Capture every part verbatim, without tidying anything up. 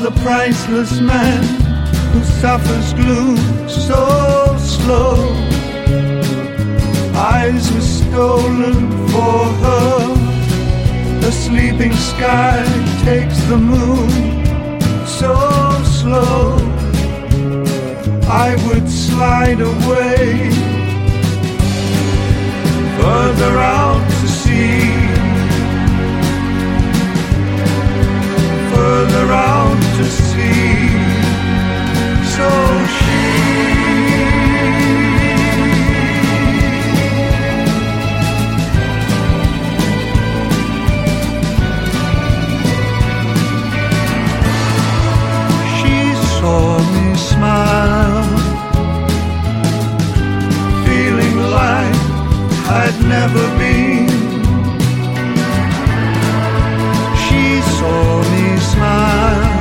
the priceless man who suffers gloom so slow. Eyes were stolen for her. The sleeping sky takes the moon so slow. I would slide away further out to sea, further out to sea. So she she saw me smile, feeling like I'd never been. She saw me smile,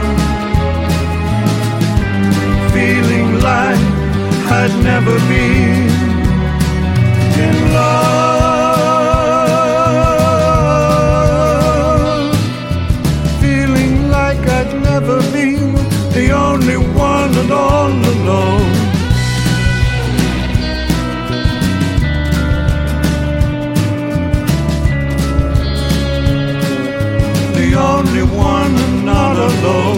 feeling like I'd never been in love, feeling like I'd never been the only one and all alone. The only one and not alone.